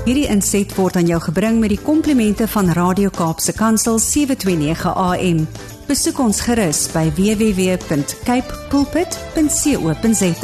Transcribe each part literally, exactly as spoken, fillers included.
Hierdie inset word aan jou gebring met die komplimente van Radio Kaapse Kansel sewe twee nege A M. Besoek ons gerus by w w w punt cape pulpit punt co punt za.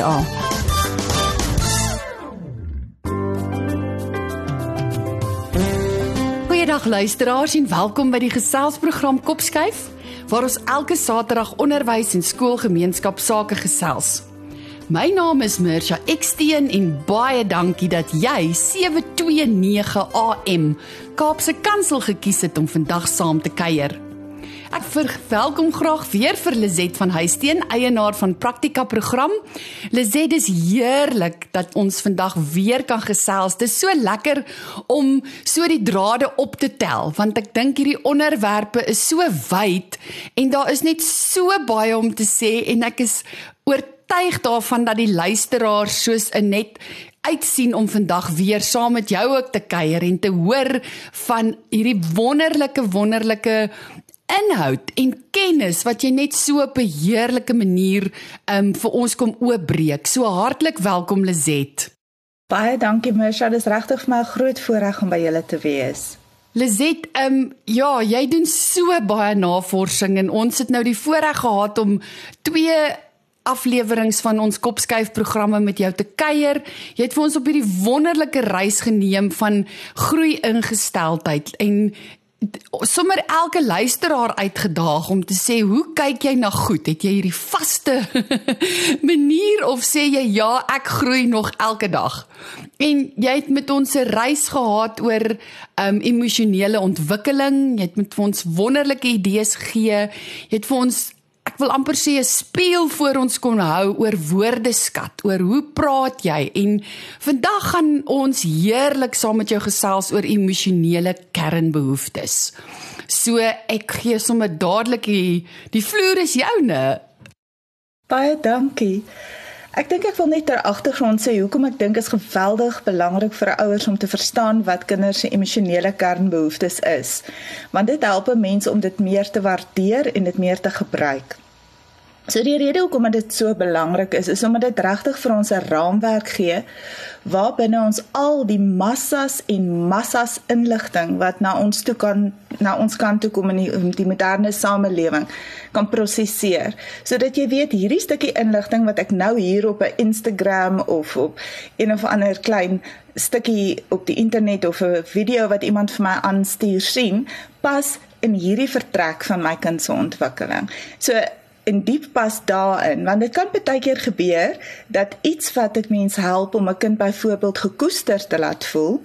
Goeiedag luisteraars en welkom by die geselsprogram Kopskuif, waar ons elke Saterdag onderwys en skoolgemeenskap sake gesels. My naam is Mirsha Eksteen en baie dankie dat jy sewe twee nege A M Kaapse Kansel gekies het om vandag saam te kuier. Ek verwelkom graag weer vir Lizet van Huisteen, eienaar van Praktika program. Lizet, dis heerlik dat ons vandag weer kan gesels. Dis so lekker om so die drade op te tel, want ek dink hierdie onderwerpe is so wyd en daar is net so baie om te sê en ek is oortuig daarvan dat die luisteraars soos 'n net uitsien om vandag weer saam met jou ook te kuier en te hoor van hierdie wonderlike, wonderlike inhoud en kennis wat jy net so op 'n heerlike manier um, vir ons kom oopbreek. So hartlik welkom Lizet. Baie dankie Mirsha, dis regtig vir my 'n groot voorreg om by julle te wees. Lizet, um, ja, jy doen so baie navorsing en ons het nou die voorreg gehad om twee aflewerings van ons Kopskuifprogramme met jou te kuier. Jy het vir ons op hierdie wonderlike reis geneem van groei-ingesteldheid en sommer elke luisteraar uitgedaag om te sê, hoe kyk jy na goed? Het jy hierdie vaste manier of sê jy, ja, ek groei nog elke dag? En jy het met ons 'n reis gehad oor um, emosionele ontwikkeling, jy het met ons wonderlike idees gegee, jy het vir ons, ek wil amper sê, 'n speel voor ons kon hou oor woordeskat, oor hoe praat jy, en vandag gaan ons heerlik saam met jou gesels oor emosionele kernbehoeftes. So ek gee sommer dadelik die, die vloer is joune. Baie dankie. Ek dink ek wil net ter agtergrond sê hoekom ek dink is geweldig belangrik vir ouers om te verstaan wat kinders se emosionele kernbehoeftes is. Want dit help 'n mens om dit meer te waardeer en dit meer te gebruik. So die rede hoekom dit so belangrik is, is omdat dit regtig vir ons 'n raamwerk gee, waarbinne ons al die massas en massas inligting wat na ons toe kan, na ons kant toe kom in die, die moderne samelewing, kan prosesseer. Sodat jy weet, hierdie stukkie inligting wat ek nou hier op 'n Instagram of op een of ander klein stukkie op die internet of 'n video wat iemand vir my aanstuur sien, pas in hierdie vertrek van my kind se ontwikkeling. So en diep pas daarin, want dit kan baie keer gebeur, dat iets wat ek mens help om 'n kind byvoorbeeld gekoester te laat voel,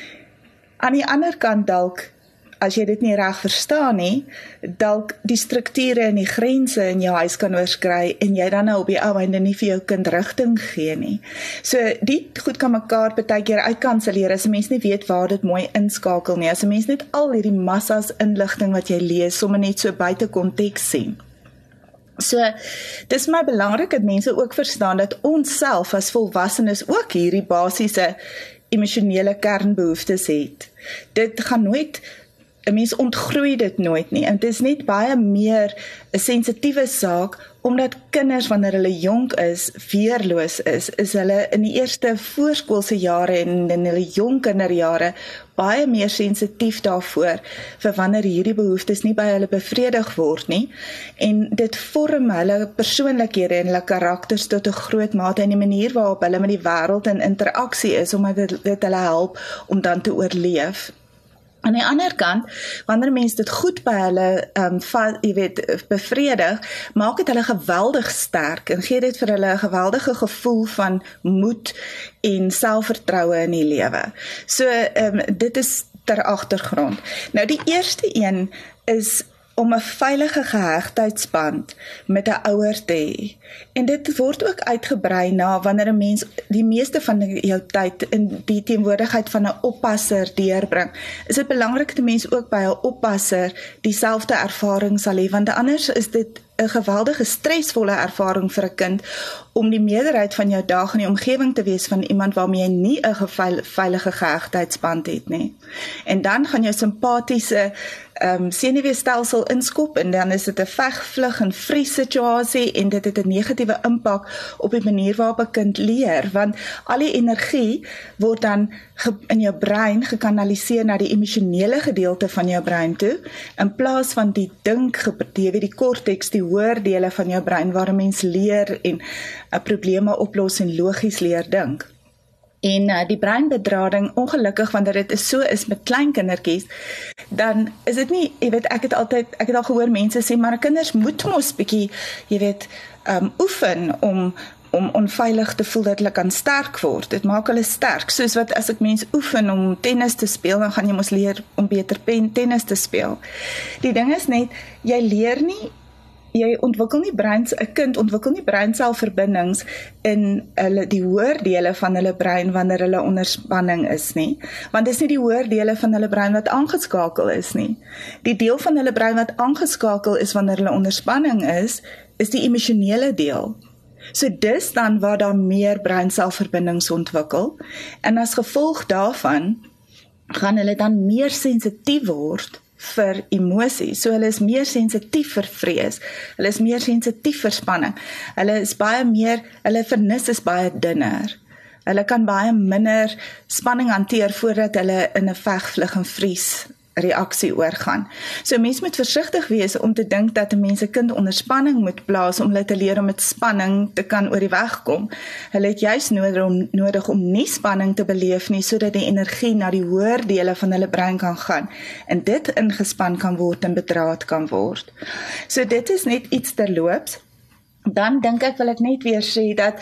aan die ander kant dalk, as jy dit nie reg verstaan nie, dalk die strukture en die grense in jou huis kan oorskry, en jy dan nou op die ou einde nie vir jou kind rigting gee nie. So die goed kan mekaar baie keer uitkanselleer, as 'n mens nie weet waar dit mooi inskakel nie, as 'n mens net al hierdie massas inligting wat jy lees, sommer net so buite konteks sien. So, dit is my belangrik dat mense ook verstaan dat ons self as volwassenes ook hierdie basiese emosionele kernbehoeftes het. Dit gaan nooit, 'n mens ontgroei dit nooit nie, en dit is net baie meer 'n sensitiewe saak, omdat kinders wanneer hulle jonk is, weerloos is, is hulle in die eerste voorskoolse jare en in hulle jong kinderjare baie meer sensitief daarvoor, vir wanneer hierdie behoeftes nie by hulle bevredig word nie, en dit vorm hulle persoonlikhede en hulle karakters tot 'n groot mate, en die manier waarop hulle met die wêreld in interaksie is, omdat dit, dit hulle help om dan te oorleef. Aan die ander kant, wanneer mense dit goed by hulle um, va, jy weet, bevredig, maak dit hulle geweldig sterk en gee dit vir hulle 'n geweldige gevoel van moed en selfvertroue in die lewe. So, um, dit is ter agtergrond. Nou, die eerste een is om 'n veilige gehegtheidsband met 'n ouer te hê. En dit word ook uitgebrei na wanneer 'n mens die meeste van jou tyd in die teenwoordigheid van 'n oppasser deurbring. Is dit belangrik dat mens ook by 'n oppasser dieselfde ervaring sal hê, want anders is dit 'n geweldige stresvolle ervaring vir 'n kind om die meerderheid van jou dae in die omgewing te wees van iemand waarmee jy nie 'n veilige gehegtheidsband het nie. En dan gaan jou simpatiese um, senuweestelsel inskop en dan is dit 'n veg, vlug en vries situasie en dit het 'n negatiewe impak op die manier waarop 'n kind leer, want al die energie word dan in jou brein gekanaliseer na die emosionele gedeelte van jou brein toe, in plaas van die dink, jy weet die korteks, die hoër dele van jou brein waar 'n mens leer en uh, probleme oplos en logies leer dink. En uh, die breinbedrading, ongelukkig, wanneer dit so is met klein kindertjies, dan is dit nie, jy weet, ek het altyd, ek het al gehoor mense sê, maar kinders moet mos bietjie, jy weet, um, oefen om om onveilig te voel dat hulle kan sterk word. Dit maak hulle sterk. Soos wat as ek mens oefen om tennis te speel, dan gaan jy mos leer om beter pen tennis te speel. Die ding is net, jy leer nie, jy ontwikkel nie brein, 'n kind ontwikkel nie breinselverbindings in hulle die hoër dele van hulle brein wanneer hulle onder spanning is nie, want dis nie die hoër dele van hulle brein wat aangeskakel is nie. Die deel van hulle brein wat aangeskakel is wanneer hulle onder spanning is, is die emosionele deel. So dis dan waar daar meer breinselverbindings ontwikkel, en as gevolg daarvan gaan hulle dan meer sensitief word vir emosie. So hulle is meer sensitief vir vrees, hulle is meer sensitief vir spanning, hulle is baie meer, hulle vernis is baie dunner, hulle kan baie minder spanning hanteer voordat hulle in 'n veg, vlug en vries reaksie oorgaan. So mens moet versigtig wees om te dink dat 'n mens 'n kind onder spanning moet plaas om hulle te leer om met spanning te kan oor die weg kom. Hulle het juis nodig om, nodig om nie spanning te beleef nie, sodat die energie na die hoër dele van hulle brein kan gaan en dit ingespan kan word en bedraad kan word. So dit is net iets terloops. Dan dink ek, wil ek net weer sê dat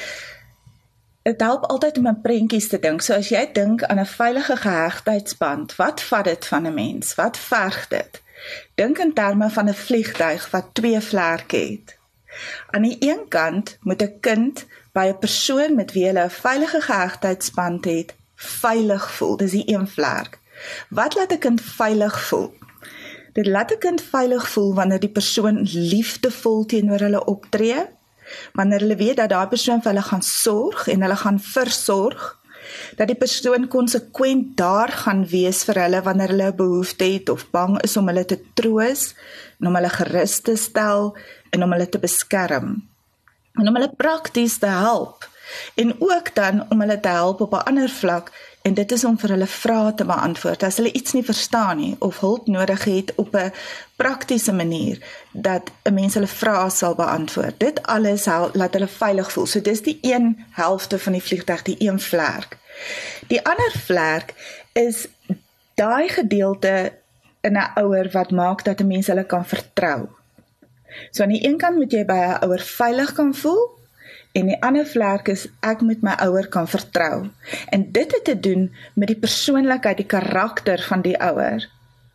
dit help altyd om aan prentjies te dink. So as jy dink aan 'n veilige gehegtheidsband, wat vat dit van 'n mens? Wat verg dit? Dink in terme van 'n vliegtuig wat twee vlerke het. Aan die een kant moet 'n kind by 'n persoon met wie hulle 'n veilige gehegtheidsband het, veilig voel. Dis die een vlerk. Wat laat 'n kind veilig voel? Dit laat 'n kind veilig voel wanneer die persoon liefdevol teenoor hulle optree, wanneer hulle weet dat daai persoon vir hulle gaan sorg en hulle gaan versorg, dat die persoon konsekwent daar gaan wees vir hulle wanneer hulle 'n behoefte het of bang is om hulle te troos en om hulle gerus te stel en om hulle te beskerm en om hulle prakties te help en ook dan om hulle te help op 'n ander vlak, en dit is om vir hulle vrae te beantwoord as hulle iets nie verstaan nie of hulp nodig het op 'n praktiese manier, dat 'n mens hulle vrae sal beantwoord. Dit alles hel, laat hulle veilig voel. So dis die een helfte van die vliegtuig, die een vlerk. Die ander vlerk is daai gedeelte in 'n ouer wat maak dat 'n mens hulle kan vertrou. So aan die een kant moet jy by 'n ouer veilig kan voel, en die ander vlerk is, ek moet my ouer kan vertrou. En dit het te doen met die persoonlikheid, die karakter van die ouer.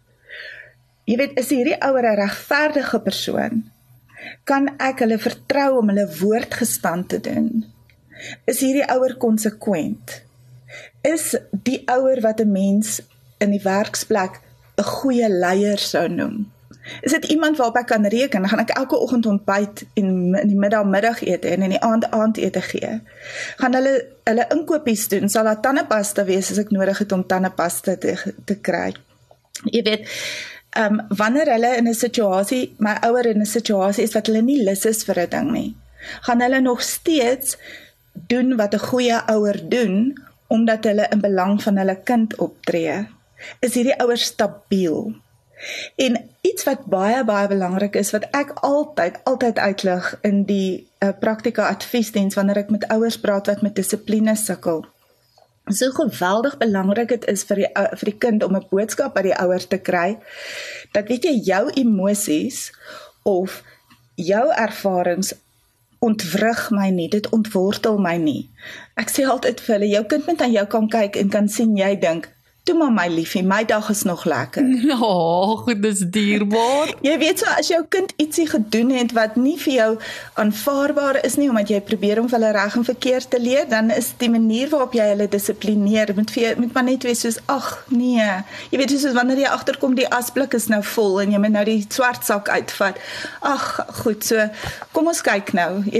Jy weet, is hierdie ouer 'n regverdige persoon? Kan ek hulle vertrou om hulle woord gestand te doen? Is hierdie ouer konsekwent? Is die ouer wat 'n mens in die werksplek 'n goeie leier sou noem? Is dit iemand waarop ek kan reken? Dan gaan ek elke oggend ontbyt en in die middag middagete en in die aand aandete gee. Gaan hulle hulle inkopies doen? Sal daar tandepasta wees as ek nodig het om tandepasta te, te kry? Jy weet, um, wanneer hulle in 'n situasie, my ouer in 'n situasie is wat hulle nie lus is vir 'n ding nie, gaan hulle nog steeds doen wat 'n goeie ouer doen, omdat hulle in belang van hulle kind optree? Is hierdie ouer stabiel? En iets wat baie, baie belangrik is, wat ek altyd, altyd uitlig in die uh, praktika adviesdiens, wanneer ek met ouers praat wat met dissipline sukkel. So geweldig belangrik het is vir die, uh, vir die kind om 'n boodskap by die ouers te kry, dat weet jy, jou emosies of jou ervarings ontwrig my nie, dit ontwortel my nie. Ek sê altyd vir hulle, jou kind moet aan jou kan kyk en kan sien, jy dink, toe maar my liefie, my dag is nog lekker. Ja, goed, dis dierbaar. Jy weet so, as jou kind ietsie gedoen het wat nie vir jou aanvaarbaar is nie, omdat jy probeer om vir hulle reg en verkeerd te leer, dan is die manier waarop jy hulle dissiplineer, moet, vir jou, moet maar net wees soos, ag nee, jy weet soos wanneer jy agterkom, die asblik is nou vol, en jy moet nou die swart sak uitvat, ag goed, so, kom ons kyk nou, jy weet,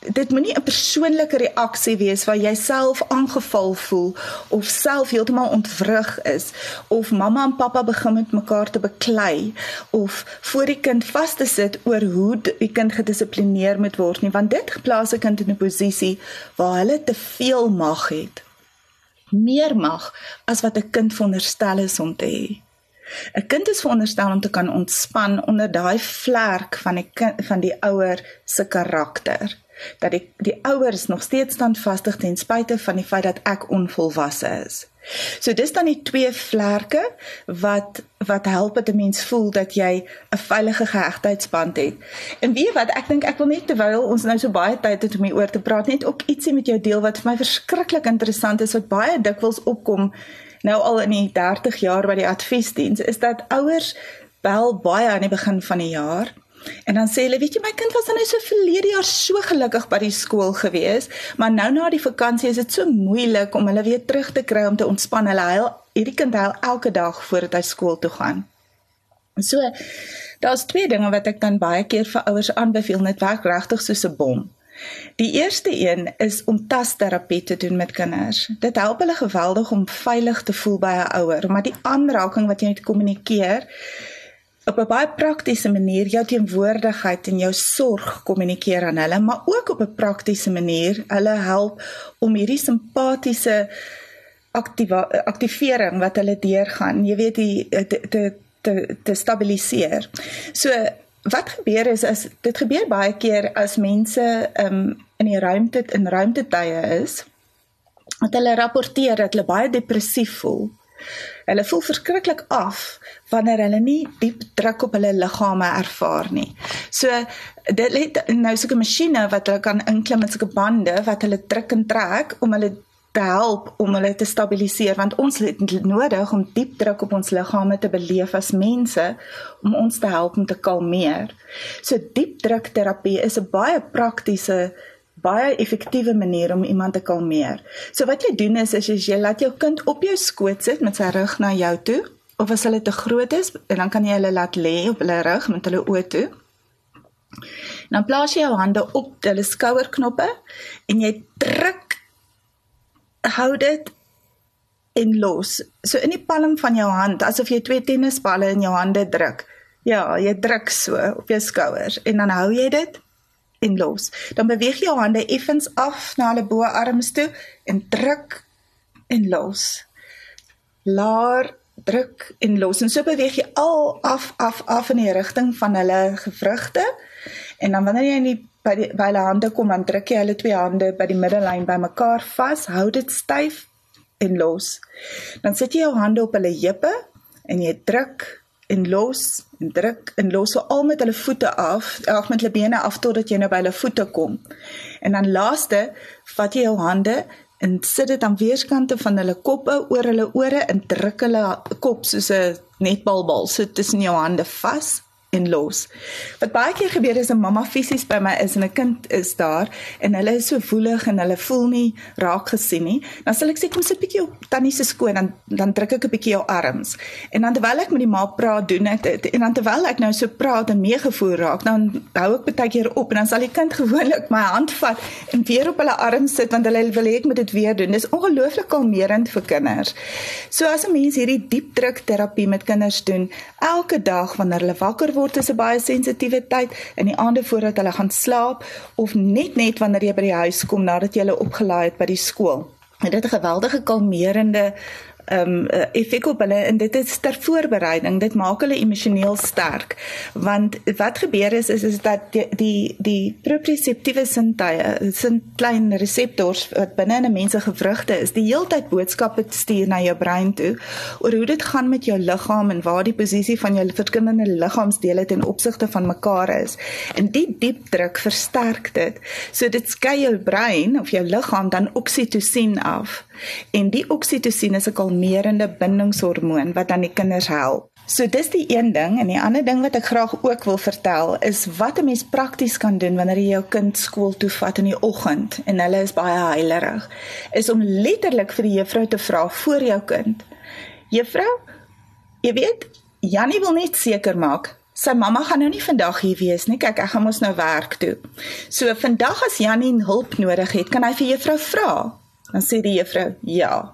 dit moenie 'n persoonlike reaksie wees waar jy self aangeval voel of self heeltemal ontwrig is of mamma en pappa begin met mekaar te beklei of voor die kind vas te sit oor hoe die kind gedissiplineer moet word nie, want dit plaas 'n kind in 'n posisie waar hulle te veel mag het. Meer mag as wat 'n kind veronderstel is om te hê. 'n Kind is veronderstel om te kan ontspan onder daai vlerk van die kind, van die ouer se karakter. Dat die, die ouers nog steeds standvastig ten spyte van die feit dat ek onvolwasse is. So dis dan die twee vlerke wat wat help dat 'n mens voel dat jy 'n veilige gehegtheidsband het. En weet wat, ek dink ek wil net terwyl ons nou so baie tyd het om hieroor te praat, net ook ietsie met jou deel wat vir my verskriklik interessant is, wat baie dikwels opkom nou al in die dertig jaar by die adviesdiens, is dat ouers bel baie aan die begin van die jaar. En dan sê hulle, weet jy, my kind was dan nou so verlede jaar so gelukkig by die skool gewees, maar nou na die vakansie is dit so moeilik om hulle weer terug te kry om te ontspan. Hulle huil, hierdie kind huil elke dag voordat hy skool toe gaan. So, daar's twee dinge wat ek dan baie keer vir ouers aanbeveel, net werk regtig soos 'n bom. Die eerste een is om tasterapie te doen met kinders. Dit help hulle geweldig om veilig te voel by 'n ouer, maar die aanraking wat jy met kommunikeer, op 'n baie praktiese manier jou teenwoordigheid en jou sorg kommunikeer aan hulle, maar ook op 'n praktiese manier hulle help om hierdie simpatiese activa- activering wat hulle deurgaan, jy weet, die, te, te, te, te stabiliseer. So, wat gebeur is, as, dit gebeur baie keer as mense um, in die ruimte, in ruimtetye is, dat hulle rapporteer dat hulle baie depressief voel. Hulle voel verskriklik af wanneer hulle nie diep druk op hulle liggame ervaar nie. So, dit het nou soke masjiene wat hulle kan inklim met soke bande wat hulle druk en trek om hulle te help om hulle te stabiliseer, want ons het nodig om diep druk op ons liggame te beleef as mense om ons te help om te kalmeer. So diep druk terapie is 'n baie praktiese, baie effektiewe manier om iemand te kalmeer. So wat jy doen is, is jy laat jou kind op jou skoot sit met sy rug na jou toe, of as hulle te groot is, dan kan jy hulle laat lê op hulle rug met hulle oë toe. Dan plaas jy jou hande op hulle skouerknoppe en jy druk, hou dit en los. So in die palm van jou hand, asof jy twee tennisballe in jou hande druk. Ja, jy druk so op jou skouers en dan hou jy dit en los. Dan beweeg jy jou hande effens af na hulle boarms toe en druk en los. Laar, druk en los. En so beweeg jy al af, af, af in die rigting van hulle gewrigte. En dan wanneer jy in die, by, die, by hulle hande kom, dan druk jy hulle twee hande by die middellyn by mekaar vas, hou dit styf en los. Dan sit jy jou hande op hulle heupe en jy druk en los, en druk, en los, so al met hulle voete af, af met hulle bene af, totdat jy nou by hulle voete kom. En dan laaste, vat jy jou hande, en sit dit aan weerskante van hulle koppe, oor hulle ore, en druk hulle kop soos 'n netbalbal, so tussen jou hande vas, en los. Wat baie keer gebeur is, 'n mamma fisies by my is, en 'n kind is daar, en hulle is so woelig, en hulle voel nie raak gesien nie, dan sal ek sê, kom sit bietjie op tannie se skoon, dan, dan druk ek 'n bietjie jou arms, en dan terwyl ek met die ma praat, doen ek dit, en dan terwyl ek nou so praat en meegevoer raak, dan hou ek baie keer op, en dan sal die kind gewoonlik my hand vat, en weer op hulle arms sit, want hulle wil hê ek moet dit weer doen. Dis ongelooflik kalmerend vir kinders. So as 'n mens hierdie diep druk terapie met kinders doen, elke dag wanneer hulle wakker word, is 'n baie sensitiewe tyd, in die aande voordat hulle gaan slaap, of net net wanneer jy by die huis kom, nadat jy hulle opgelaai het by die skool. En dit 'n geweldige kalmerende um, effek op hulle, en dit is ter voorbereiding, dit maak hulle emosioneel sterk, want wat gebeur is, is, is dat die, die, die proprioseptiewe sintuie, sin klein reseptors, wat binne in 'n mens se gewrigte is, die heeltyd boodskappe stuur na jou brein toe, oor hoe dit gaan met jou liggaam, en waar die posisie van jou verskillende liggaamsdele ten opsigte van mekaar is, en die diep druk versterk dit, so dit skei jou brein, of jou liggaam, dan oksitosien af, en die oksitosien is 'n kalmerende bindingshormoon wat aan die kinders help. So dis die een ding, en die ander ding wat ek graag ook wil vertel, is wat 'n mens prakties kan doen wanneer jy jou kind skool toe vat in die oggend, en hulle is baie huilerig, is om letterlik vir die juffrou te vra voor jou kind, juffrou, jy weet, Jannie wil net seker maak, sy mamma gaan nou nie vandag hier wees nie, kyk, ek gaan mos nou werk toe. So vandag as Jannie hulp nodig het, kan hy vir juffrou vra? Dan sê die juffrou, ja.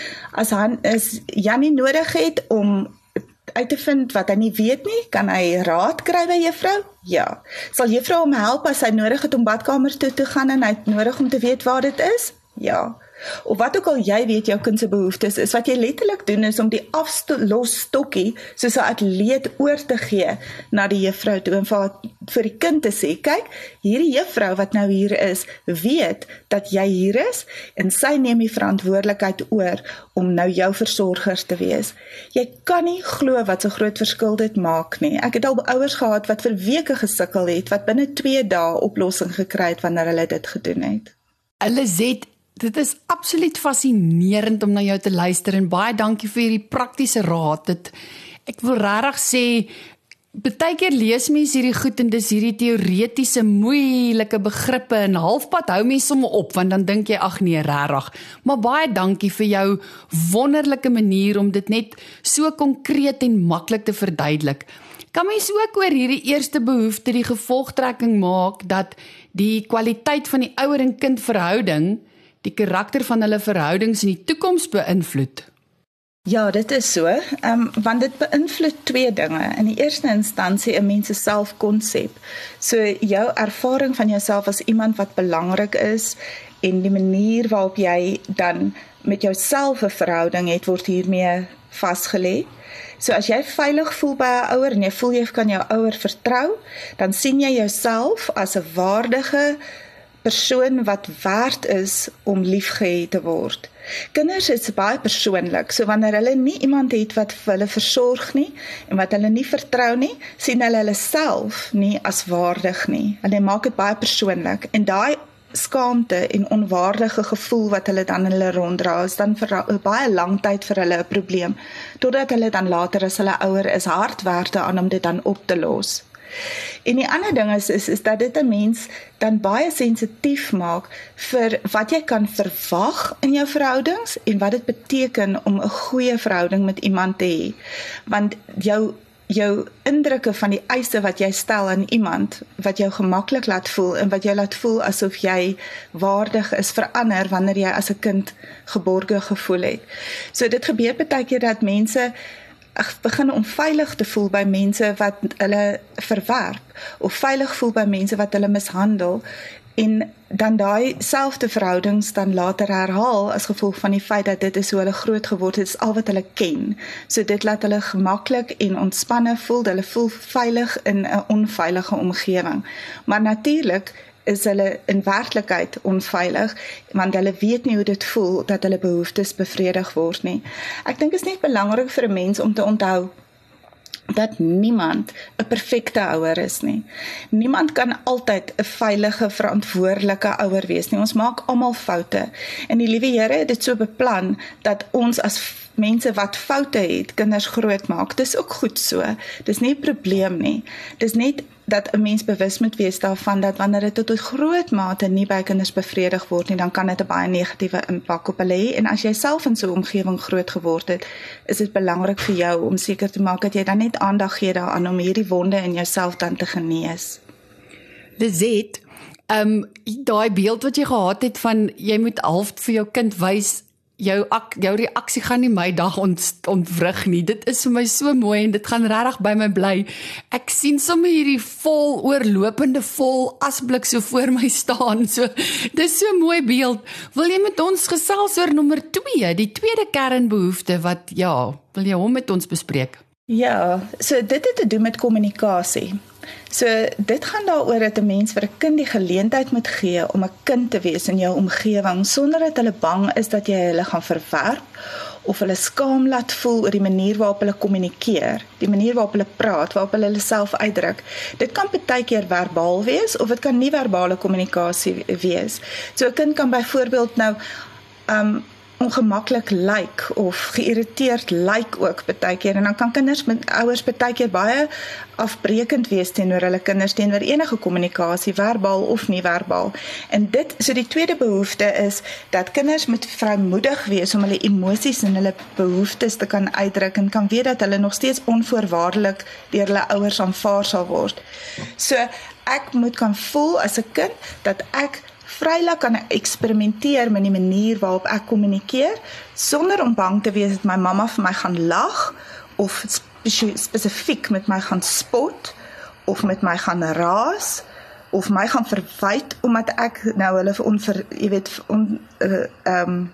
As hy as Jannie nodig het om uit te vind wat hy nie weet nie, kan hy raad kry by juffrou? Ja. Sal juffrou hom help as hy nodig het om badkamer toe te gaan en hy het nodig om te weet waar dit is? Ja. Of wat ook al jy weet jou kind se behoeftes is, wat jy letterlik doen is om die aflosstokkie soos 'n atleet oor te gee na die juffrou toe en vir, vir die kind te sê, kyk, hierdie juffrou wat nou hier is, weet dat jy hier is en sy neem die verantwoordelikheid oor om nou jou versorger te wees. Jy kan nie glo wat so groot verskil dit maak nie. Ek het al ouers gehad wat vir weke gesukkel het, wat binne twee dae oplossing gekry het wanneer hulle dit gedoen het. Hulle sê dit is absoluut fascinerend om na jou te luister en baie dankie vir hierdie praktiese raad. Dit, ek wil regtig sê, baie keer lees mens hierdie goed en dis hierdie teoretiese, moeilike begrippe en halfpad hou mens somme op, want dan dink jy, ag nee, regtig. Maar baie dankie vir jou wonderlike manier om dit net so konkreet en maklik te verduidelik. Kan mens ook oor hierdie eerste behoefte die gevolgtrekking maak dat die kwaliteit van die ouer en kind verhouding die karakter van hulle verhoudings in die toekoms beïnvloed? Ja, dit is so, um, want dit beïnvloed twee dinge. In die eerste instansie 'n mens se selfkonsep. So jou ervaring van jouself as iemand wat belangrik is en die manier waarop jy dan met jouself 'n verhouding het, word hiermee vasgelê. So as jy veilig voel by 'n ouer en jy voel jy kan jou ouer vertrou, dan sien jy jouself as 'n waardige persoon wat werd is om liefgehad te word. Kinders is baie persoonlik, so wanneer hulle nie iemand het wat vir hulle versorg nie, en wat hulle nie vertrou nie, sien hulle hulle self nie as waardig nie. Hulle maak dit baie persoonlik, en daai skaamte en onwaardige gevoel wat hulle dan in hulle ronddra, is dan vir baie lang tyd vir hulle 'n probleem, totdat hulle dan later as hulle ouer is hard werk aan om dit dan op te los. En die ander ding is, is, is dat dit 'n mens dan baie sensitief maak vir wat jy kan verwag in jou verhoudings en wat dit beteken om 'n goeie verhouding met iemand te hê. Want jou jou indrukke van die eise wat jy stel aan iemand, wat jou gemaklik laat voel en wat jou laat voel asof jy waardig is, verander wanneer jy as 'n kind geborge gevoel het. So dit gebeur baie keer dat mense begin om veilig te voel by mense wat hulle verwerp, of veilig voel by mense wat hulle mishandel, en dan daai selfde verhoudings dan later herhaal as gevolg van die feit dat dit is hoe hulle groot geword het, is al wat hulle ken. So dit laat hulle gemaklik en ontspanne voel, hulle voel veilig in 'n onveilige omgewing. Maar natuurlik is hulle in werklikheid onveilig, want hulle weet nie hoe dit voel dat hulle behoeftes bevredig word nie. Ek dink dit is net belangrik vir 'n mens om te onthou dat niemand 'n perfekte ouer is nie. Niemand kan altyd 'n veilige, verantwoordelike ouer wees nie. Ons maak almal foute. En die liewe Here het dit so beplan dat ons as mense wat foute het, kinders groot maak. Dis ook goed so. Dis nie 'n probleem nie. Dis net dat 'n mens bewus moet wees daarvan dat wanneer dit tot 'n groot mate nie by kinders bevredig word nie, dan kan dit 'n baie negatiewe impak op hulle hê. En as jy self in so 'n omgewing groot geword het, is dit belangrik vir jou om seker te maak dat jy dan net aandag gee daaraan om hierdie wonde in jouself dan te genees. Lizet, um, daai beeld wat jy gehad het van jy moet half vir jou kind wys, jou ak, jou reaksie gaan nie my dag ont, ontwrig nie. Dit is vir my so mooi en dit gaan regtig by my bly. Ek sien sommer hierdie vol oorlopende vol asblik so voor my staan. So dis so 'n mooi beeld. Wil jy met ons gesels oor nommer twee, die tweede kernbehoefte wat ja, wil jy hom met ons bespreek? Ja, so dit het te doen met kommunikasie. So dit gaan daaroor dat 'n mens vir 'n kind die geleentheid moet gee om 'n kind te wees in jou omgewing sonder dat hulle bang is dat jy hulle gaan verwerp of hulle skaam laat voel oor die manier waarop hulle kommunikeer, die manier waarop hulle praat, waarop hulle hulle self uitdruk. Dit kan baie keer verbaal wees of dit kan nie verbale kommunikasie wees. So 'n kind kan byvoorbeeld nou um ongemaklik lyk of geïrriteerd lyk ook baie keer en dan kan kinders met ouers baie keer baie afbreekend wees teenoor hulle kinders teenoor enige kommunikasie, verbaal of nie verbaal. En dit, so die tweede behoefte is dat kinders moet vrymoedig wees om hulle emosies en hulle behoeftes te kan uitdruk en kan weet dat hulle nog steeds onvoorwaardelik deur hulle ouers aanvaar sal word. So ek moet kan voel as 'n kind dat ek vrylik kan eksperimenteer met die manier waarop ek kommunikeer, sonder om bang te wees dat my mamma vir my gaan lag, of spe- spesifiek met my gaan spot, of met my gaan raas, of my gaan verwyd, omdat ek nou hulle onver, jy weet, on, uh, um,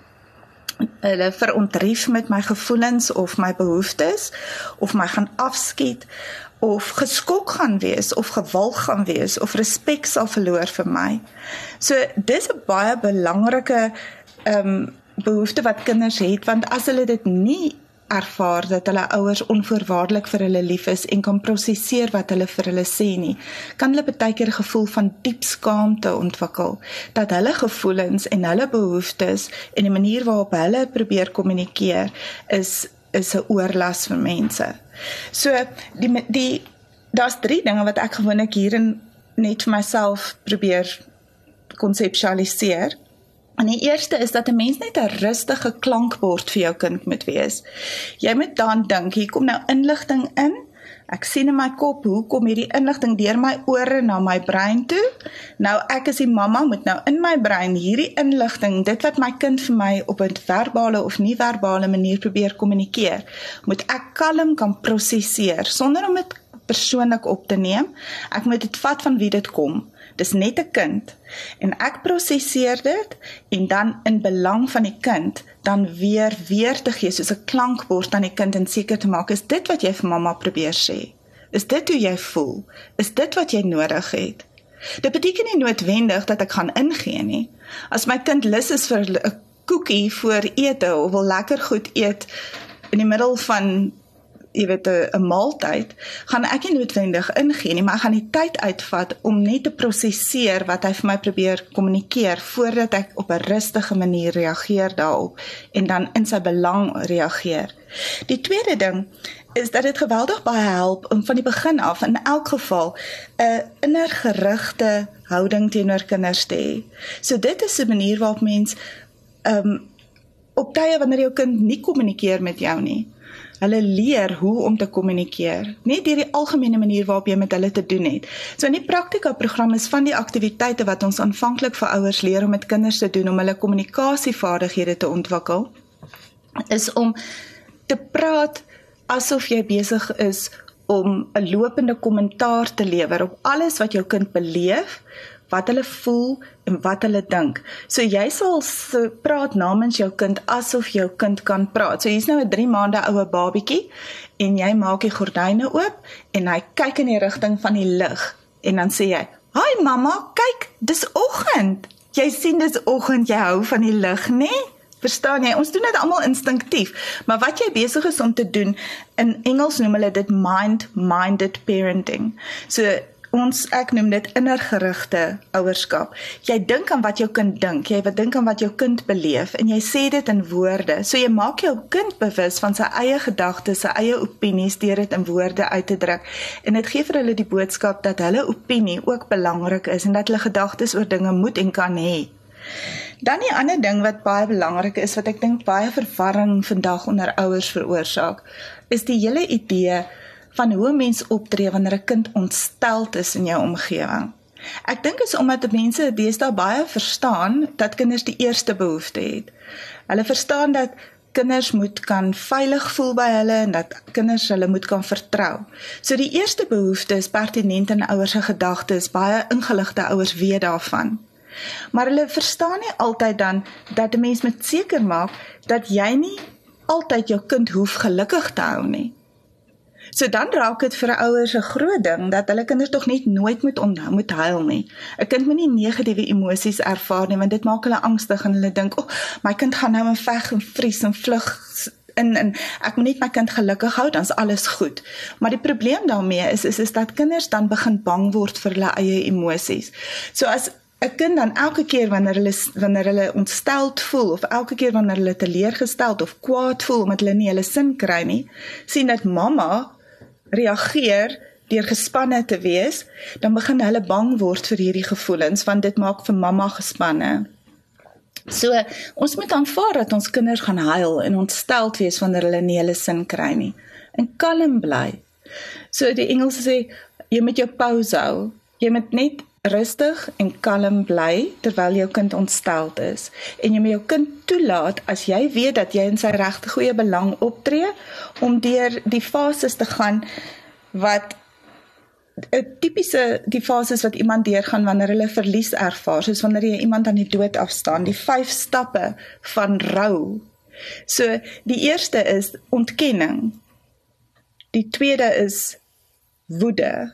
hulle verontrief met my gevoelens of my behoeftes, of my gaan afskiet, of geskok gaan wees, of gewilg gaan wees, of respek sal verloor vir my. So, dis 'n baie belangrike um, behoefte wat kinders het, want as hulle dit nie ervaar, dat hulle ouers onvoorwaardelik vir hulle lief is, en kan prosesseer wat hulle vir hulle sê nie, kan hulle baie keer 'n gevoel van diep skaamte ontwikkel, dat hulle gevoelens en hulle behoeftes, en die manier waarop hulle probeer kommunikeer, is is 'n oorlas vir mense. So, die, die, daar's drie dinge wat ek gewoonlik hierin net vir myself probeer konseptualiseer. En die eerste is dat 'n mens net 'n rustige klankbord vir jou kind moet wees. Jy moet dan dink, hier kom nou inligting in, ek sien in my kop, hoe kom hierdie inligting deur my ore na my brein toe? Nou, ek as die mamma moet nou in my brein hierdie inligting, dit wat my kind vir my op 'n verbale of nie verbale manier probeer kommunikeer, moet ek kalm kan prosesseer, sonder om dit persoonlik op te neem. Ek moet dit vat van wie dit kom. Dis net 'n kind. En ek prosesseer dit, en dan in belang van die kind, dan weer weer te gee, soos 'n klankbord aan die kind, en seker te maak, is dit wat jy vir mamma probeer sê? Is dit hoe jy voel? Is dit wat jy nodig het? Dit beteken nie noodwendig dat ek gaan ingee nie. As my kind lus is vir 'n koekie voor ete, of wil lekker goed eet, in die middel van jy weet, 'n maaltyd, gaan ek nie noodwendig ingee nie, maar ek gaan die tyd uitvat om net te prosesseer wat hy vir my probeer kommunikeer, voordat ek op 'n rustige manier reageer daarop, en dan in sy belang reageer. Die tweede ding is dat dit geweldig baie help om van die begin af, in elk geval, 'n innergerigte houding teenoor kinders te hê. So dit is 'n manier waarop mens, um, op tye wanneer jou kind nie kommunikeer met jou nie, hulle leer hoe om te kommunikeer, net deur die algemene manier waarop jy met hulle te doen het. So in die Praktika-program is van die aktiwiteite wat ons aanvanklik vir ouers leer om met kinders te doen, om hulle kommunikasievaardighede te ontwikkel, is om te praat asof jy besig is om 'n lopende kommentaar te lewer op alles wat jou kind beleef, wat hulle voel en wat hulle dink. So jy sal so praat namens jou kind asof jou kind kan praat. So hier's nou 'n drie maande oue babietjie, en jy maak die gordyne oop, en hy kyk in die rigting van die lig, en dan sê jy, "Hi mamma, kyk, dis oggend." Jy sien dis oggend, jy hou van die lig, né? Nee? Verstaan jy? Ons doen dit almal instinktief, maar wat jy besig is om te doen, in Engels noem hulle dit mind-minded parenting. So ons, ek noem dit innergerigte ouerskap. Jy dink aan wat jou kind dink, jy dink aan wat jou kind beleef, en jy sê dit in woorde. So jy maak jou kind bewus van sy eie gedagtes, sy eie opinies, deur dit in woorde uit te druk. En dit gee vir hulle die boodskap dat hulle opinie ook belangrik is, en dat hulle gedagtes oor dinge moet en kan hê. Dan die ander ding wat baie belangrik is, wat ek dink baie verwarring vandag onder ouers veroorsaak, is die hele idee van hoe 'n mens optree wanneer 'n kind ontsteld is in jou omgewing. Ek dink is omdat mense deesdae baie verstaan dat kinders die eerste behoefte het. Hulle verstaan dat kinders moet kan veilig voel by hulle, en dat kinders hulle moet kan vertrou. So die eerste behoefte is pertinent in ouers se gedagtes, baie ingeligte ouers weet daarvan. Maar hulle verstaan nie altyd dan dat 'n mens moet seker maak dat jy nie altyd jou kind hoef gelukkig te hou nie. So dan raak dit vir 'n ouers 'n groot ding dat hulle kinders tog net nooit moet onthou moet huil nie. 'n Kind moet nie negatiewe emosies ervaar nie, want dit maak hulle angstig, en hulle dink, "O, oh, my kind gaan nou in veg en vries en vlug in en ek moet net my kind gelukkig hou, dan is alles goed." Maar die probleem daarmee is is is dat kinders dan begin bang word vir hulle eie emosies. So as 'n kind dan elke keer wanneer hulle wanneer hulle ontsteld voel of elke keer wanneer hulle teleurgesteld of kwaad voel omdat hulle nie hulle sin kry nie, sien dat mamma reageer deur gespanne te wees, dan begin hulle bang word vir hierdie gevoelens, want dit maak vir mamma gespanne. So, ons moet aanvaar dat ons kinders gaan huil en ontsteld wees wanneer hulle nie hulle sin kry nie. En kalm bly. So die Engelse sê, jy moet jou pause hou. Jy moet net rustig en kalm bly terwyl jou kind ontsteld is. En jy moet jou kind toelaat as jy weet dat jy in sy regte goeie belang optree om deur die fases te gaan wat 'n tipiese die fases wat iemand deurgaan wanneer hulle verlies ervaar, soos wanneer jy iemand aan die dood afstaan, die vyf stappe van rou. So die eerste is ontkenning. Die tweede is woede.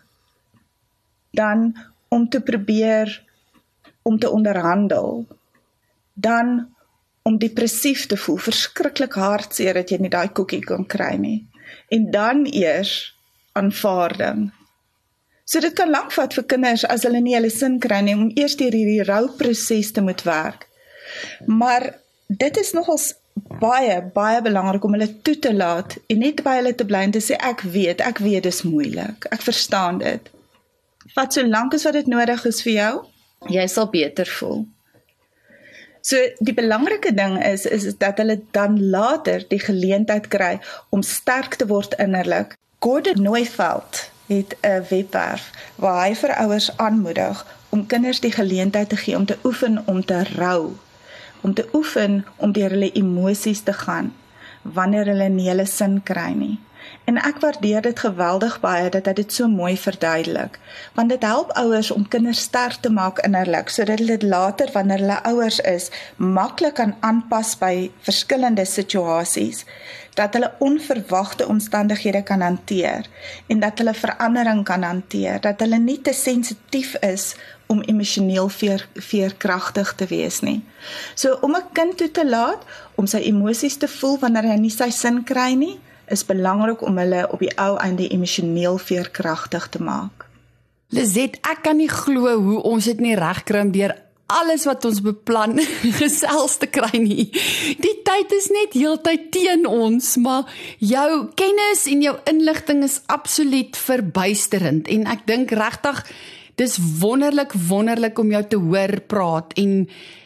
Dan om te probeer om te onderhandel. Dan om depressief te voel, verskriklik hartseer dat jy nie daai koekie kan kry nie. En dan eers aanvaarding. So dit kan lank vat vir kinders as hulle nie hulle sin kry nie, om eers deur hierdie rouproses te moet werk. Maar dit is nogals baie, baie belangrik om hulle toe te laat en net by hulle te bly en te sê, ek weet, ek weet dis moeilik, ek verstaan dit. Vat so lank as wat dit nodig is vir jou, jy sal beter voel. So die belangrike ding is, is dat hulle dan later die geleentheid kry om sterk te word innerlik. Gordon Neufeld het 'n webwerf waar hy vir ouers aanmoedig om kinders die geleentheid te gee om te oefen om te rou, om te oefen om deur hulle emosies te gaan, wanneer hulle nie hulle sin kry nie. En ek waardeer dit geweldig baie dat hy dit so mooi verduidelik, want dit help ouers om kinders sterk te maak innerlik, sodat hulle dit later, wanneer hulle ouers is, maklik kan aanpas by verskillende situasies, dat hulle onverwagte omstandighede kan hanteer, en dat hulle verandering kan hanteer, dat hulle nie te sensitief is om emosioneel veer, veerkragtig te wees nie. So om 'n kind toe te laat, om sy emosies te voel wanneer hy nie sy sin kry nie, is belangrik om hulle op die ou einde emosioneel veerkragtig te maak. Lizet, ek kan nie glo hoe ons dit nie regkry om deur alles wat ons beplan gesels te kry nie. Die tyd is net heeltyd teen ons, maar jou kennis en jou inligting is absoluut verbuisterend en ek dink regtig dis wonderlik wonderlik om jou te hoor praat en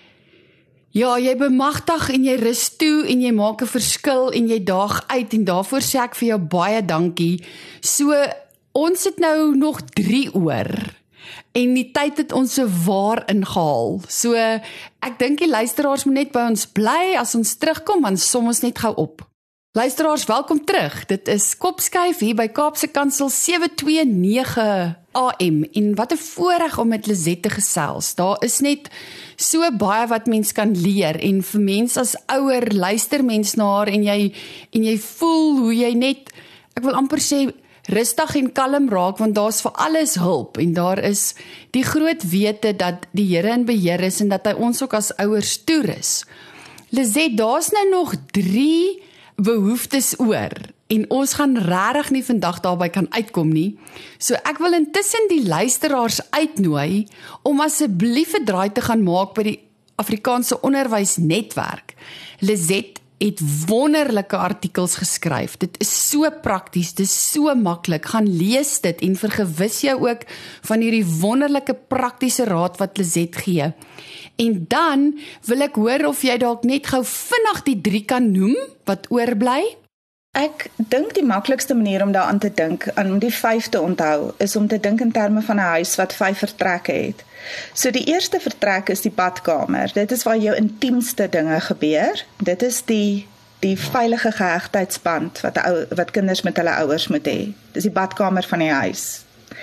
ja, jy bemagtig en jy rus toe en jy maak 'n verskil en jy daag uit en daarvoor sê ek vir jou baie dankie. So, ons het nou nog drie oor en die tyd het ons so waar ingehaal. So, ek dink die luisteraars moet net by ons bly, as ons terugkom, dan som ons net gou op. Luisteraars, welkom terug. Dit is Kopskuif hier by Kaapse Kansel sewe twee nege A M en wat 'n voorreg om met Lizet te gesels. Daar is net so baie wat mens kan leer en vir mens as ouer luister mens na haar en jy en jy voel hoe jy net, ek wil amper sê rustig en kalm raak want daar's vir alles hulp en daar is die groot wete dat die Here in beheer is en dat hy ons ook as ouers toerus. Lizet, daar's nou nog drie behoeftes oor en ons gaan regtig nie vandag daarby kan uitkom nie. So ek wil intussen die luisteraars uitnooi om asseblief 'n draai te gaan maak by die Afrikaanse Onderwysnetwerk. Lizet het wonderlike artikels geskryf. Dit is so prakties, dit is so maklik. Gaan lees dit en vergewis jou ook van hierdie wonderlike praktiese raad wat Lizet gee. En dan wil ek hoor of jy dalk net gou vinnig die drie kan noem wat oorbly. Ek dink die maklikste manier om daaraan te dink, om die vyf te onthou, is om te dink in terme van 'n huis wat vyf vertrekke het. So die eerste vertrek is die badkamer. Dit is waar jou intiemste dinge gebeur. Dit is die die veilige gehegtheidsband wat ou, wat kinders met hulle ouers moet hê. Dis die badkamer van die huis.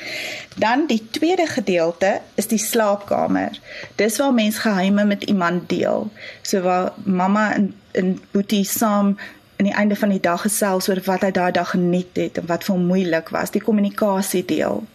Dan die tweede gedeelte is die slaapkamer. Dis waar mens geheime met iemand deel. So waar mamma en, en boetie saam aan die einde van die dag gesels oor wat hy daai dag geniet het en wat vir hom moeilik was, die kommunikasie deel.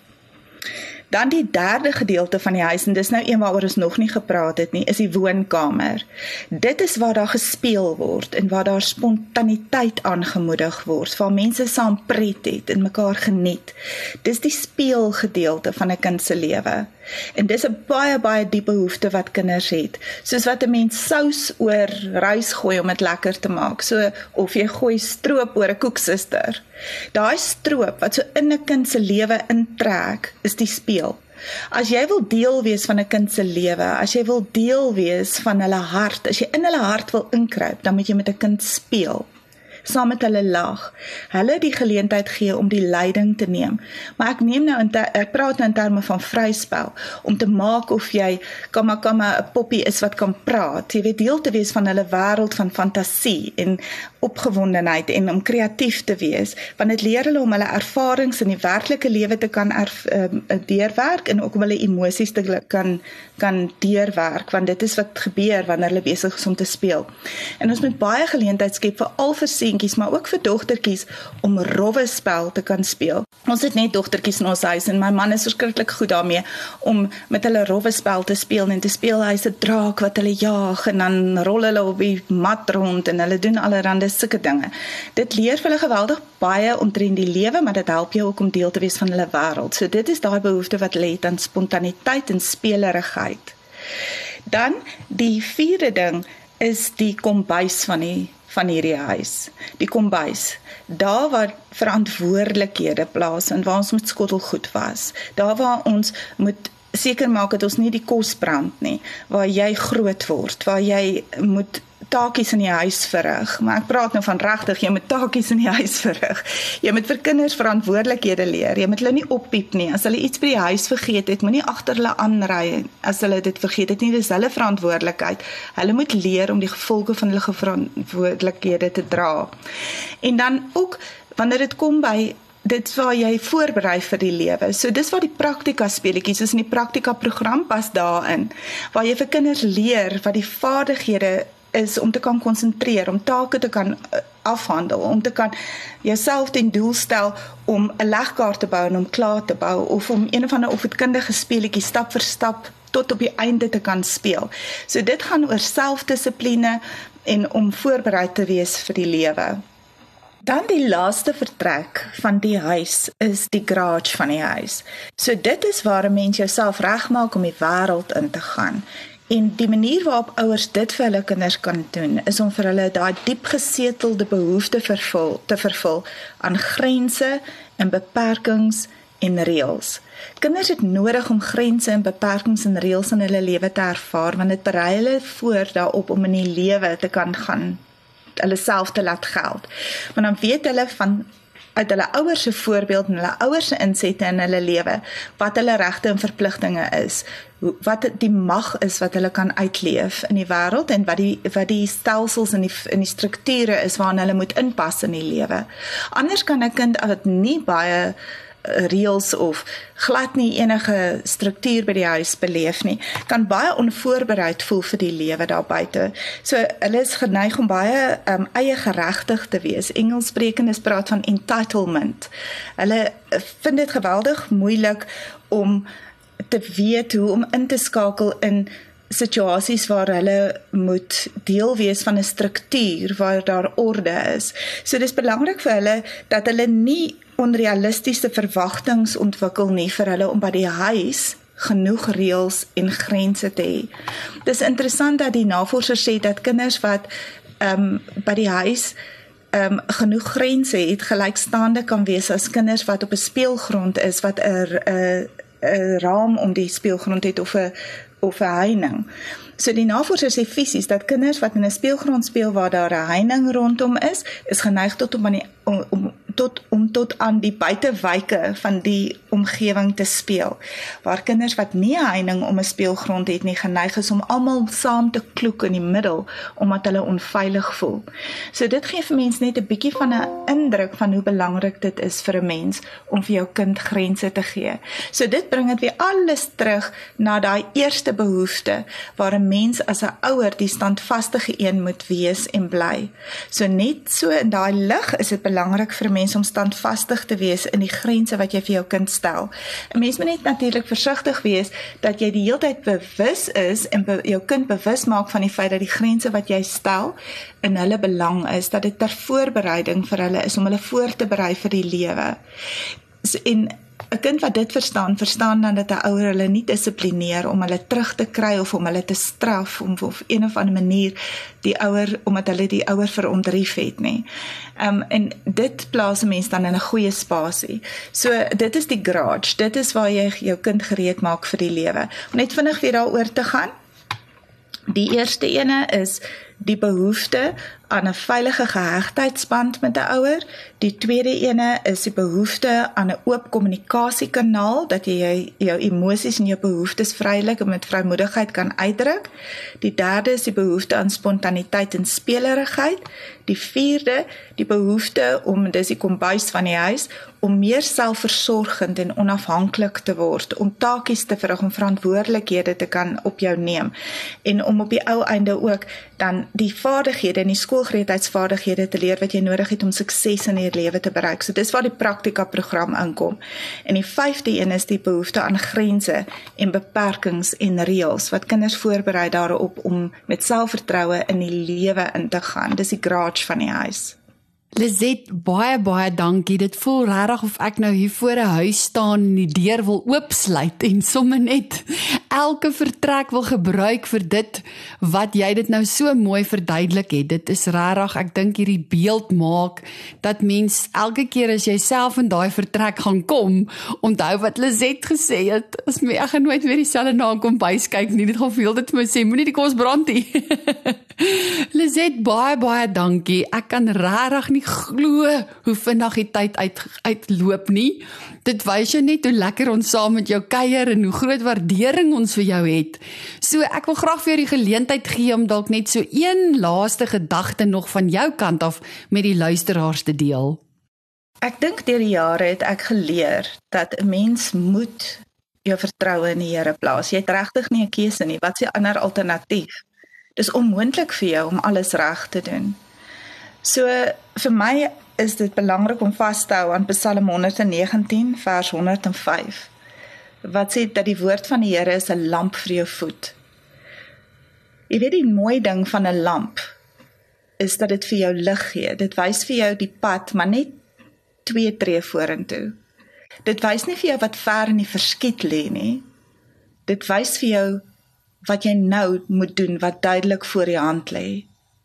Dan die derde gedeelte van die huis, en dis nou een waaroor ons nog nie gepraat het nie, is die woonkamer. Dit is waar daar gespeel word en waar daar spontaniteit aangemoedig word, waar mense saam pret het en mekaar geniet. Dis die speelgedeelte van 'n kind se lewe. En dis 'n baie baie diep behoefte wat kinders het. Soos wat 'n mens sous oor rys gooi om dit lekker te maak. So of jy gooi stroop oor 'n koeksuster. Daai stroop wat so in 'n kind se lewe intrek, is die speel. As jy wil deel wees van 'n kind se lewe, as jy wil deel wees van hulle hart, as jy in hulle hart wil inkruip, dan moet jy met 'n kind speel. Saam met hulle lag, hulle die geleentheid gee om die leiding te neem. Maar ek neem nou in ek praat nou in terme van vryspel, om te maak of jy kamma kamma 'n poppie is wat kan praat. Jy weet, deel te wees van hulle wêreld van fantasie en opgewondenheid en om kreatief te wees, want dit leer hulle om hulle ervarings in die werklike lewe te kan erf, um, deurwerk en ook om hulle emosies te kan, kan deurwerk, want dit is wat gebeur wanneer hulle besig is om te speel. En ons moet baie geleentheid skep vir al vir seentjies, maar ook vir dogtertjies om rowwe spel te kan speel. Ons het net dogtertjies in ons huis en my man is verskriklik goed daarmee om met hulle rowwe spel te speel en te speel hy's 'n draak wat hulle jaag en dan rol hulle op die mat rond en hulle doen allerlei sulke dinge. Dit leer vir hulle geweldig baie omtrent die lewe, maar dit help jou ook om deel te wees van hulle wêreld. So dit is daai behoefte wat lê aan spontaniteit en spelerigheid. Dan die vierde ding is die kombuis van die van hierdie huis. Die kombuis. Daar waar verantwoordelikhede plaasvind, waar ons met skottelgoed was. Daar waar ons moet seker maak dat ons nie die kos brand nie, waar jy groot word, waar jy moet taakies in die huis verrig, maar ek praat nou van regtig, jy moet taakies in die huis verrig. Jy moet vir kinders verantwoordelikhede leer, jy moet hulle nie oppiep nie, as hulle iets by die huis vergeet het, moenie agter hulle aanry, as hulle dit vergeet het nie, dis hulle verantwoordelikheid. Hulle moet leer om die gevolge van hulle verantwoordelikhede te dra. En dan ook, wanneer dit kom by dit is waar jy voorberei vir die lewe. So dis waar die praktika speletjies is in die praktika program pas daarin, waar jy vir kinders leer wat die vaardighede is om te kan konsentreer, om take te kan afhandel, om te kan jouself ten doel stel om 'n legkaart te bou en om klaar te bou, of om een of ander opvoedkundige speletjie stap vir stap tot op die einde te kan speel. So dit gaan oor selfdissipline en om voorberei te wees vir die lewe. Dan die laaste vertrek van die huis is die garage van die huis. So dit is waar 'n mens jouself regmaak om die wêreld in te gaan. En die manier waarop ouers dit vir hulle kinders kan doen, is om vir hulle daai diep gesetelde behoefte vervul, te vervul aan grense en beperkings en reëls. Kinders het nodig om grense en beperkings en reëls in hulle lewe te ervaar, want dit berei hulle voor daarop om in die lewe te kan gaan, hulle self te laat geld. Want dan weet hulle van uit hulle ouers se voorbeeld en hulle ouers se insette in hulle lewe, wat hulle regte en verpligtinge is, wat die mag is wat hulle kan uitleef in die wêreld en wat die wat die stelsels en die in die strukture is waarna hulle moet inpas in die lewe. Anders kan 'n kind wat nie baie reëls of glad nie enige struktuur by die huis beleef nie, kan baie onvoorbereid voel vir die lewe daar buite. So hulle is geneig om baie um, eie geregtig te wees. Engelssprekers praat van entitlement. Hulle vind dit geweldig moeilik om te weet hoe om in te skakel in situasies waar hulle moet deel wees van 'n struktuur waar daar orde is. So dis belangrik vir hulle dat hulle nie onrealistiese verwagtinge ontwikkel nie vir hulle om by die huis genoeg reëls en grense te hê. Dis interessant dat die navorsers sê dat kinders wat um, by die huis um, genoeg grense het, gelykstaande kan wees as kinders wat op 'n speelgrond is, wat 'n 'n 'n raam om die speelgrond het of 'n of 'n heining. So die navorsers sê fisies dat kinders wat in 'n speelgrond speel waar daar 'n heining rondom is, is geneig tot om aan die om, om tot om tot aan die buitewyke van die omgewing te speel. Waar kinders wat nie 'n heining om 'n speelgrond het nie, geneig is om almal saam te kloek in die middel omdat hulle onveilig voel. So dit gee vir mense net 'n bietjie van 'n indruk van hoe belangrik dit is vir 'n mens om vir jou kind grense te gee. So dit bring dit weer alles terug na daai eerste behoefte waar 'n mens as 'n ouer die standvastige een moet wees en bly. So net so in daai lig is dit belangrik vir 'n mens om standvastig te wees in die grense wat jy vir jou kind stel. 'n Mens moet net natuurlik versigtig wees dat jy die hele tyd bewus is en be, jou kind bewus maak van die feit dat die grense wat jy stel in hulle belang is, dat dit ter voorbereiding vir hulle is om hulle voor te berei vir die lewe. So, en 'n kind wat dit verstaan, verstaan dan dat 'n ouer hulle nie dissiplineer om hulle terug te kry of om hulle te straf om of een of ander manier die ouer omdat hulle die ouer verontrief het nie. Um, en dit plaas 'n mens dan in 'n goeie spasie. So dit is die garage. Dit is waar jy jou kind gereed maak vir die lewe. Om net vinnig weer daaroor te gaan. Die eerste ene is die behoefte aan 'n veilige gehegtheidsband met 'n ouer. Die tweede ene is die behoefte aan 'n oop kommunikasiekanaal, dat jy jou, jou emosies en jou behoeftes vrylik en met vrymoedigheid kan uitdruk. Die derde is die behoefte aan spontaniteit en spelerigheid. Die vierde, die behoefte om, dis die kombuis van die huis, om meer selfversorgend en onafhanklik te word, om taakies te verrig, om verantwoordelikhede te kan op jou neem. En om op die ou einde ook dan die vaardighede en die skoolgereedheidsvaardighede te leer wat jy nodig het om sukses in die lewe te bereik. So dis waar die praktika program inkom. En die vyfde een is die behoefte aan grense en beperkings en reëls wat kinders voorberei daarop om met selfvertroue in die lewe in te gaan. Dis die garage van die huis. Lizet, baie baie dankie. Dit voel regtig of ek nou hier voor 'n huis staan en die deur wil oopsluit en sommer net elke vertrek wil gebruik vir dit wat jy dit nou so mooi verduidelik het. Dit is regtig, ek dink hierdie beeld maak dat mens elke keer as jy self in daai vertrek gaan kom, onthou wat Lizet gesê het, as my ek gaan nooit weer dieselfde na kom byskyk nie, dit gaan veel dit vir my sê, moenie die kos brand nie. Lizet, baie baie dankie. Ek kan regtig nie glo hoe vinnig die tyd uit, uitloop nie. Dit wys jou net hoe lekker ons saam met jou kuier en hoe groot waardering ons vir jou het. So ek wil graag vir jou die geleentheid gee om dalk net so een laaste gedagte nog van jou kant af met die luisteraars te deel. Ek dink deur die jare het ek geleer dat 'n mens moet jou vertroue in die Here plaas. Jy het regtig nie 'n keuse nie. Wat is die ander alternatief? Dis onmoontlik vir jou om alles reg te doen. So vir my is dit belangrik om vas te hou aan Psalm honderd negentien vers honderd vyf. Wat sê dat die woord van die Here is 'n lamp vir jou voet. Jy weet die mooi ding van 'n lamp is dat dit vir jou lig gee. Dit wys vir jou die pad, maar net twee tree vorentoe. Dit wys nie vir jou wat ver in die verskiet lê nie. Dit wys vir jou wat jy nou moet doen, wat duidelik voor die hand lê.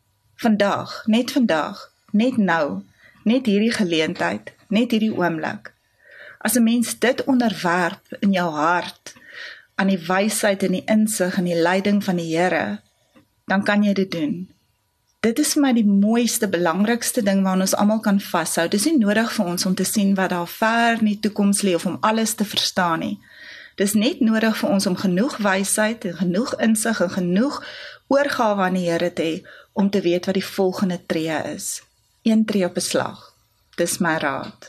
Vandag, net vandag, net nou, net hierdie geleentheid, net hierdie oomblik. As 'n mens dit onderwerp in jou hart, aan die wysheid en die insig en die leiding van die Here, dan kan jy dit doen. Dit is vir my die mooiste, belangrikste ding waaraan ons almal kan vashou. Dit is nie nodig vir ons om te sien wat daar ver in die toekoms lê of om alles te verstaan nie. Dit is net nodig vir ons om genoeg wysheid en genoeg insig en genoeg oorgawe aan die Here te hê om te weet wat die volgende tree is. Een tree op 'n slag. Dis my raad.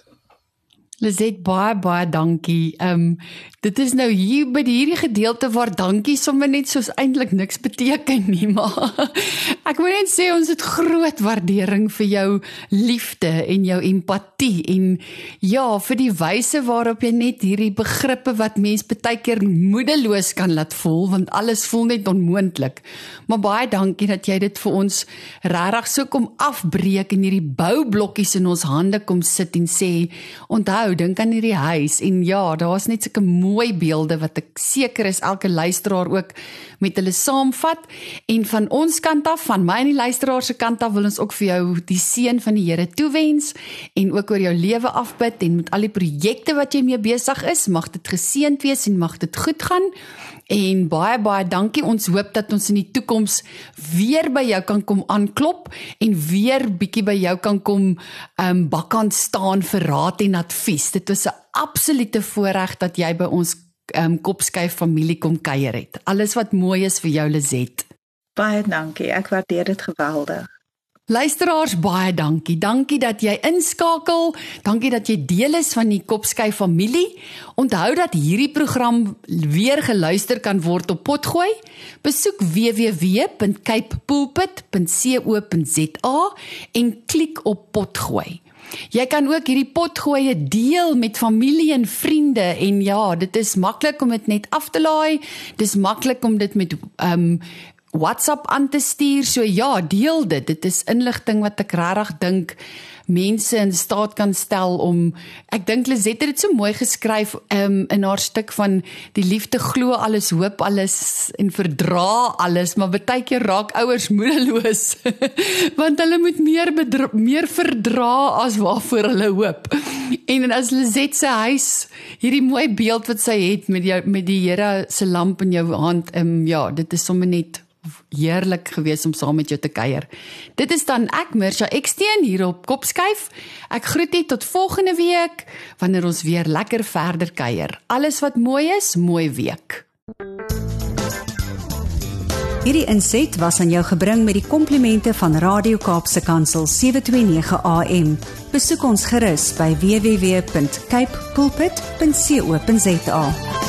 Lizet, baie baie dankie. Um, dit is nou hier by hierdie gedeelte waar dankie sommer net soos eintlik niks beteken nie, maar ek wil net sê ons het groot waardering vir jou liefde en jou empatie en ja, vir die wyse waarop jy net hierdie begrippe wat mens baie keer moedeloos kan laat voel, want alles voel net onmoontlik. Maar baie dankie dat jy dit vir ons regtig so kom afbreek en hierdie boublokkies in ons hande kom sit en sê, onthou, dink aan hierdie huis, en ja, daar is net sulke mooi beelde, wat ek seker is, elke luisteraar ook met hulle saamvat, en van ons kant af, van my en die luisteraar se kant af, wil ons ook vir jou die seën van die Here toewens, en ook oor jou lewe afbid, en met al die projekte wat jy mee besig is, mag dit geseënd wees, en mag dit goed gaan, en baie, baie dankie, ons hoop dat ons in die toekoms weer by jou kan kom aanklop, en weer bietjie by jou kan kom um, bakkant staan vir raad en advies. Dit was 'n absolute voorreg dat jy by ons um, Kopskuif familie kom kuier het. Alles wat mooi is vir jou, Lizet. Baie dankie, ek waardeer dit geweldig. Luisteraars, baie dankie. Dankie dat jy inskakel. Dankie dat jy deel is van die Kopskuif familie. Onthou dat hierdie program weer geluister kan word op Potgooi. Besoek w w w punt cape pulpit punt co punt z a en klik op Potgooi. Jy kan ook hierdie potgoeie deel met familie en vriende, en ja, dit is maklik om dit net af te laai, dit is maklik om dit met um, WhatsApp aan te stuur, so ja, deel dit, dit is inligting wat ek regtig dink mense in staat kan stel om, ek dink Lisette het dit so mooi geskryf um, in haar stuk van die liefde glo alles, hoop alles en verdra alles, maar baie keer raak ouers moedeloos, want hulle moet meer, bedra, meer verdra as waarvoor hulle hoop. En as Lisette se huis, hierdie mooi beeld wat sy het met, jou, met die Here se lamp in jou hand, um, ja, dit is sommer net heerlik gewees om saam met jou te kuier. Dit is dan ek, Mirsha Eksteen, hier op Kopskuif. Ek groet u tot volgende week, wanneer ons weer lekker verder kuier. Alles wat mooi is, mooi week. Hierdie inset was aan jou gebring met die komplimente van Radio Kaapse Kansel sewe twee nege A M. Besoek ons gerus by w w w punt cape pulpit punt co punt za.